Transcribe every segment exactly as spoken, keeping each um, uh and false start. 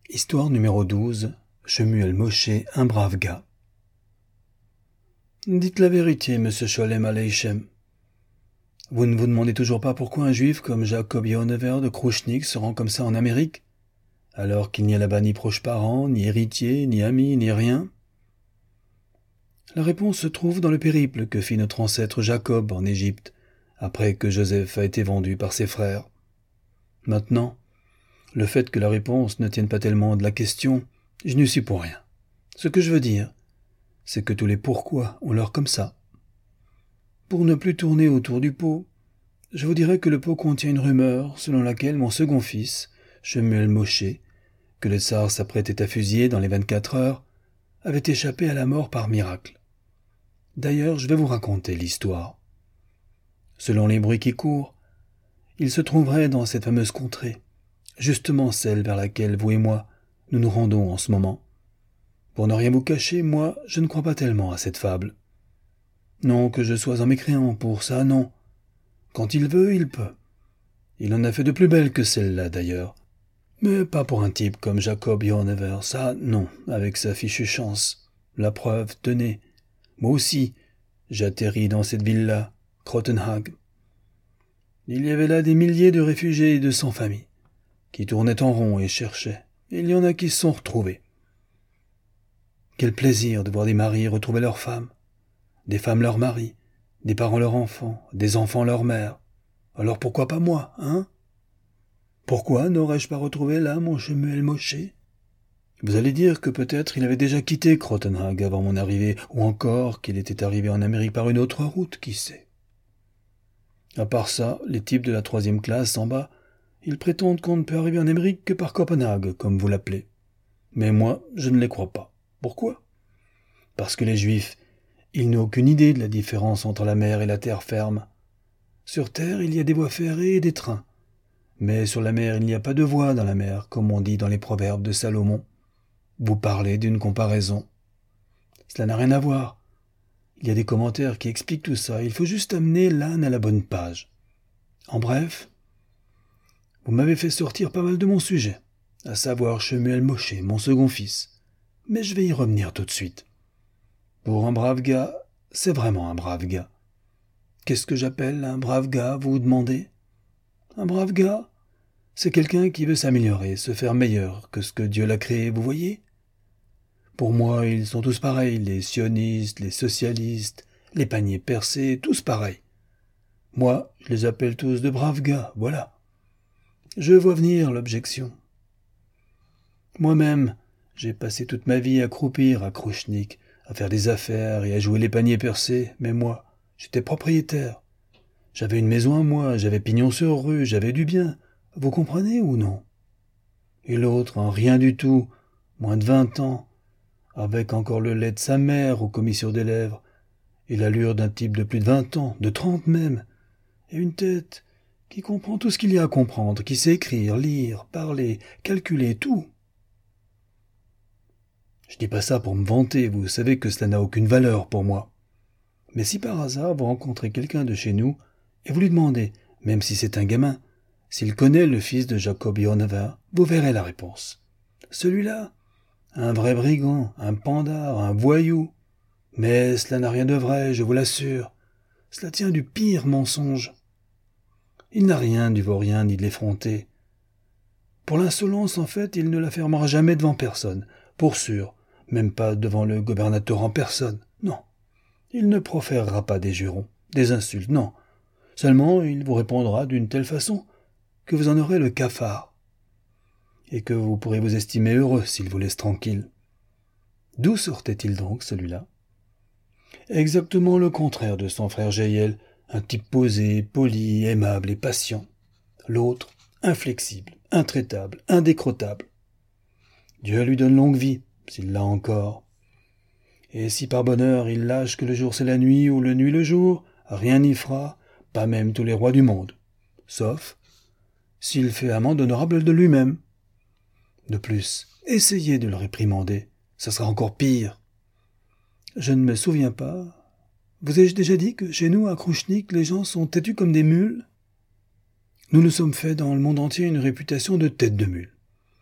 Histoire numéro douze. Shemuel Moshe, un brave gars. Dites la vérité, monsieur Sholem Aleichem. Vous ne vous demandez toujours pas pourquoi un juif comme Jacob Yehonever de Krouchnik se rend comme ça en Amérique, alors qu'il n'y a là-bas ni proches parents, ni héritiers, ni amis, ni rien? La réponse se trouve dans le périple que fit notre ancêtre Jacob en Égypte, après que Joseph a été vendu par ses frères. Maintenant, le fait que la réponse ne tienne pas tellement de la question, je n'y suis pour rien. Ce que je veux dire, c'est que tous les pourquoi ont l'air comme ça. Pour ne plus tourner autour du pot, je vous dirais que le pot contient une rumeur selon laquelle mon second fils, Shemuel Moshe, que le tsar s'apprêtait à fusiller dans les vingt-quatre heures, avait échappé à la mort par miracle. D'ailleurs, je vais vous raconter l'histoire. Selon les bruits qui courent, il se trouverait dans cette fameuse contrée, justement celle vers laquelle vous et moi nous nous rendons en ce moment. Pour ne rien vous cacher, moi, je ne crois pas tellement à cette fable. Non que je sois un mécréant pour ça, non. Quand il veut, il peut. Il en a fait de plus belles que celle-là, d'ailleurs. Mais pas pour un type comme Jacob Yehonever, ça, non, avec sa fichue chance. La preuve, tenez. Moi aussi, j'atterris dans cette ville-là, Crotenhag. Il y avait là des milliers de réfugiés et de sans-famille, qui tournaient en rond et cherchaient. Et il y en a qui se sont retrouvés. Quel plaisir de voir des maris retrouver leurs femmes, des femmes leurs maris, des parents leurs enfants, des enfants leurs mères. Alors pourquoi pas moi, hein? Pourquoi n'aurais-je pas retrouvé là mon Shemuel Moshe? Vous allez dire que peut-être il avait déjà quitté Crotenhag avant mon arrivée, ou encore qu'il était arrivé en Amérique par une autre route, qui sait. À part ça, les types de la troisième classe en bas, ils prétendent qu'on ne peut arriver en Amérique que par Copenhague, comme vous l'appelez. Mais moi, je ne les crois pas. Pourquoi? Parce que les Juifs, ils n'ont aucune idée de la différence entre la mer et la terre ferme. Sur terre, il y a des voies ferrées et des trains. Mais sur la mer, il n'y a pas de voie dans la mer, comme on dit dans les proverbes de Salomon. Vous parlez d'une comparaison. Cela n'a rien à voir. Il y a des commentaires qui expliquent tout ça. Il faut juste amener l'âne à la bonne page. En bref, vous m'avez fait sortir pas mal de mon sujet, à savoir Shemuel Moshe, mon second fils. Mais je vais y revenir tout de suite. Pour un brave gars, c'est vraiment un brave gars. Qu'est-ce que j'appelle un brave gars, vous vous demandez? Un brave gars, c'est quelqu'un qui veut s'améliorer, se faire meilleur que ce que Dieu l'a créé, vous voyez? Pour moi, ils sont tous pareils, les sionistes, les socialistes, les paniers percés, tous pareils. Moi, je les appelle tous de braves gars, voilà. Je vois venir l'objection. Moi-même, j'ai passé toute ma vie à croupir à Krouchnik, à faire des affaires et à jouer les paniers percés, mais moi, j'étais propriétaire. J'avais une maison à moi, j'avais pignon sur rue, j'avais du bien. Vous comprenez ou non? Et l'autre, un rien du tout, moins de vingt ans, avec encore le lait de sa mère aux commissures des lèvres, et l'allure d'un type de plus de vingt ans, de trente même, et une tête qui comprend tout ce qu'il y a à comprendre, qui sait écrire, lire, parler, calculer, tout. Je dis pas ça pour me vanter, vous savez que cela n'a aucune valeur pour moi. Mais si par hasard vous rencontrez quelqu'un de chez nous, et vous lui demandez, même si c'est un gamin, s'il connaît le fils de Jacob Yehonever, vous verrez la réponse. Celui-là, un vrai brigand, un pandard, un voyou. Mais cela n'a rien de vrai, je vous l'assure. Cela tient du pire mensonge. Il n'a rien du vaurien ni de l'effronté. Pour l'insolence, en fait, il ne la fermera jamais devant personne, pour sûr, même pas devant le gouvernateur en personne, non. Il ne proférera pas des jurons, des insultes, non. Seulement, il vous répondra d'une telle façon que vous en aurez le cafard, et que vous pourrez vous estimer heureux s'il vous laisse tranquille. D'où sortait-il donc, celui-là? Exactement le contraire de son frère Jaël, un type posé, poli, aimable et patient. L'autre, inflexible, intraitable, indécrottable. Dieu lui donne longue vie, s'il l'a encore. Et si par bonheur il lâche que le jour c'est la nuit ou le nuit le jour, rien n'y fera, pas même tous les rois du monde. Sauf s'il fait amende honorable de lui-même. De plus, essayez de le réprimander, ça sera encore pire. Je ne me souviens pas. Vous ai-je déjà dit que chez nous, à Krouchnik, les gens sont têtus comme des mules? Nous nous sommes fait dans le monde entier une réputation de tête de mule.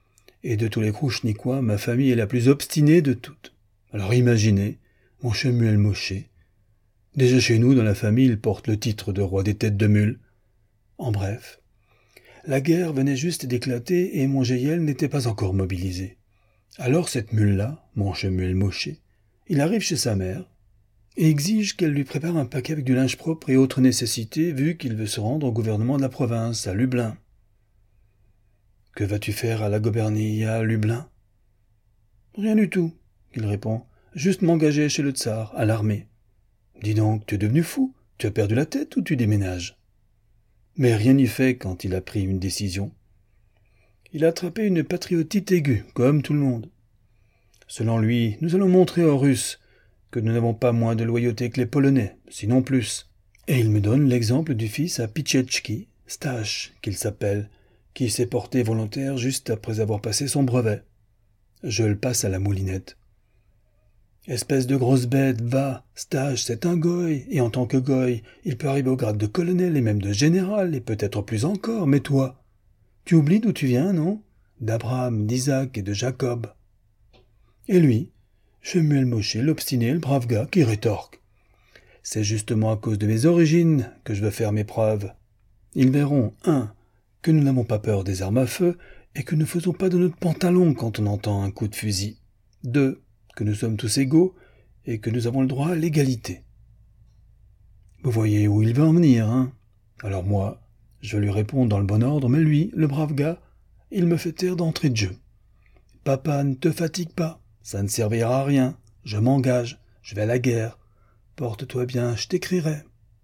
Et de tous les Krouchnikois, ma famille est la plus obstinée de toutes. Alors imaginez, mon Shemuel Moshe. Déjà chez nous, dans la famille, il porte le titre de roi des têtes de mule. En bref, la guerre venait juste d'éclater et mon Jéiel n'était pas encore mobilisé. Alors cette mule-là, mon Shemuel Moshe, il arrive chez sa mère et exige qu'elle lui prépare un paquet avec du linge propre et autres nécessités vu qu'il veut se rendre au gouvernement de la province, à Lublin. « Que vas-tu faire à la gouvernie à Lublin ?»« Rien du tout, » il répond, « juste m'engager chez le tsar, à l'armée. »« Dis donc, tu es devenu fou, tu as perdu la tête ou tu déménages ?» Mais rien n'y fait quand il a pris une décision. Il a attrapé une patriotite aiguë, comme tout le monde. Selon lui, nous allons montrer aux Russes que nous n'avons pas moins de loyauté que les Polonais, sinon plus. Et il me donne l'exemple du fils à Pichetsky, Stache, qu'il s'appelle, qui s'est porté volontaire juste après avoir passé son brevet. Je le passe à la moulinette. Espèce de grosse bête, va, Stache, c'est un goy, et en tant que goy, il peut arriver au grade de colonel et même de général, et peut-être plus encore, mais toi, tu oublies d'où tu viens, non? D'Abraham, d'Isaac et de Jacob. Et lui, Shemuel Moshe, l'obstiné, le brave gars, qui rétorque. C'est justement à cause de mes origines que je veux faire mes preuves. Ils verront, un, que nous n'avons pas peur des armes à feu, et que nous ne faisons pas de notre pantalon quand on entend un coup de fusil. Deux, que nous sommes tous égaux, et que nous avons le droit à l'égalité. Vous voyez où il veut en venir, hein? Alors moi, je lui réponds dans le bon ordre, mais lui, le brave gars, il me fait taire d'entrée de jeu. Papa, ne te fatigue pas, ça ne servira à rien, je m'engage, je vais à la guerre, porte-toi bien, je t'écrirai.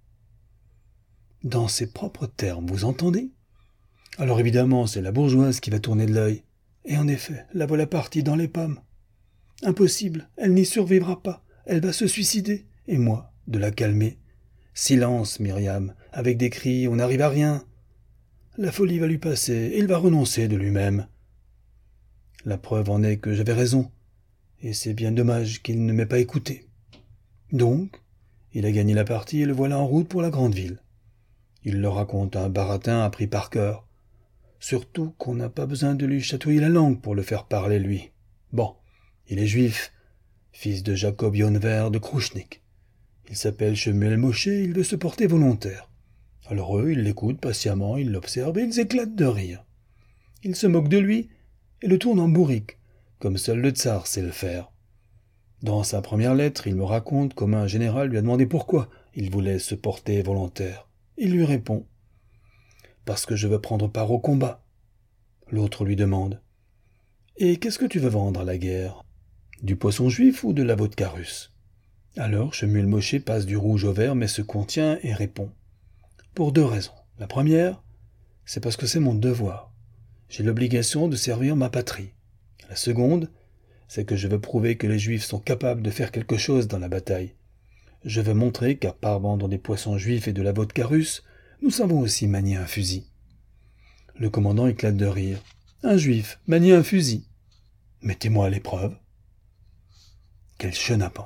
Dans ses propres termes, vous entendez? Alors évidemment, c'est la bourgeoise qui va tourner de l'œil. Et en effet, la voilà partie dans les pommes. Impossible, elle n'y survivra pas, elle va se suicider. Et moi, de la calmer. Silence, Myriam, avec des cris, on n'arrive à rien. La folie va lui passer, et il va renoncer de lui-même. La preuve en est que j'avais raison, et c'est bien dommage qu'il ne m'ait pas écouté. Donc, il a gagné la partie et le voilà en route pour la grande ville. Il leur raconte un baratin appris par cœur. Surtout qu'on n'a pas besoin de lui chatouiller la langue pour le faire parler, lui. Bon, il est juif, fils de Jacob Yonver de Krouchnik. Il s'appelle Shemuel Moshe et il veut se porter volontaire. Alors eux, ils l'écoutent patiemment, ils l'observent et ils éclatent de rire. Ils se moquent de lui et le tournent en bourrique, comme seul le tsar sait le faire. Dans sa première lettre, il me raconte comment un général lui a demandé pourquoi il voulait se porter volontaire. Il lui répond « Parce que je veux prendre part au combat ». L'autre lui demande « Et qu'est-ce que tu veux vendre à la guerre? Du poisson juif ou de la vodka russe ?» Alors Shemuel Moshe passe du rouge au vert mais se contient et répond « Pour deux raisons. La première, c'est parce que c'est mon devoir. J'ai l'obligation de servir ma patrie. La seconde, c'est que je veux prouver que les Juifs sont capables de faire quelque chose dans la bataille. Je veux montrer qu'à part vendre des poissons juifs et de la vodka russe, nous savons aussi manier un fusil. » Le commandant éclate de rire. « Un juif, manier un fusil. Mettez-moi à l'épreuve. » Quel chenapan.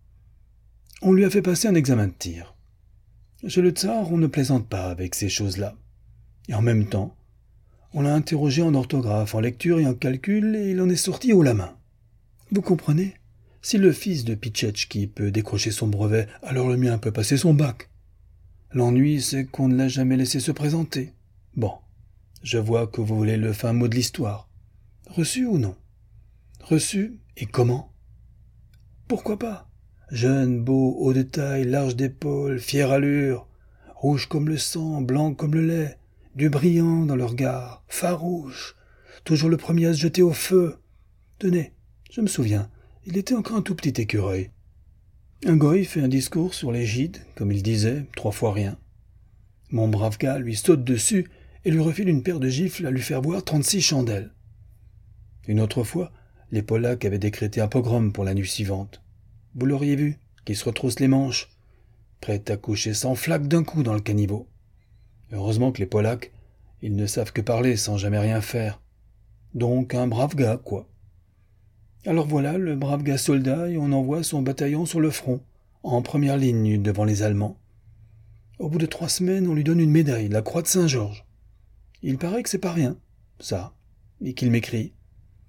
On lui a fait passer un examen de tir. Chez le tsar, on ne plaisante pas avec ces choses-là. Et en même temps, on l'a interrogé en orthographe, en lecture et en calcul, et il en est sorti haut la main. Vous comprenez? Si le fils de Pichetsky peut décrocher son brevet, alors le mien peut passer son bac. L'ennui, c'est qu'on ne l'a jamais laissé se présenter. Bon, je vois que vous voulez le fin mot de l'histoire. Reçu ou non? Reçu, et comment? Pourquoi pas? Jeune, beau, haut de taille, large d'épaules, fière allure, rouge comme le sang, blanc comme le lait, du brillant dans le regard, farouche, toujours le premier à se jeter au feu. Tenez, je me souviens, il était encore un tout petit écureuil. Un goy fait un discours sur les gîtes, comme il disait, trois fois rien. Mon brave gars lui saute dessus et lui refile une paire de gifles à lui faire boire trente-six chandelles. Une autre fois, les Polacs avaient décrété un pogrom pour la nuit suivante. Vous l'auriez vu, qui se retrousse les manches, prêt à coucher cent flaques d'un coup dans le caniveau. Heureusement que les Polacs, ils ne savent que parler sans jamais rien faire. Donc un brave gars, quoi. Alors voilà, le brave gars soldat, et on envoie son bataillon sur le front, en première ligne devant les Allemands. Au bout de trois semaines, on lui donne une médaille, la croix de Saint-Georges. Il paraît que c'est pas rien, ça, et qu'il m'écrit.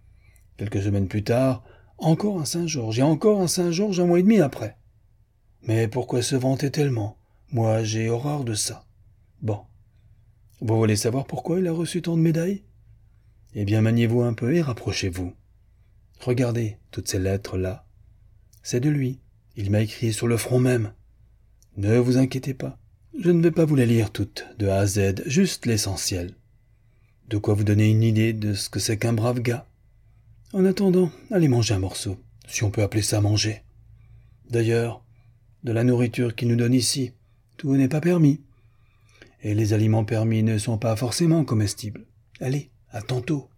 Quelques semaines plus tard, encore un Saint-Georges, et encore un Saint-Georges un mois et demi après. Mais pourquoi se vanter tellement? Moi, j'ai horreur de ça. Bon. Vous voulez savoir pourquoi il a reçu tant de médailles? Eh bien, maniez-vous un peu et rapprochez-vous. Regardez toutes ces lettres-là. C'est de lui. Il m'a écrit sur le front même. Ne vous inquiétez pas. Je ne vais pas vous les lire toutes, de A à Z, juste l'essentiel. De quoi vous donner une idée de ce que c'est qu'un brave gars. En attendant, allez manger un morceau, si on peut appeler ça manger. D'ailleurs, de la nourriture qu'il nous donne ici, tout n'est pas permis. Et les aliments permis ne sont pas forcément comestibles. Allez, à tantôt.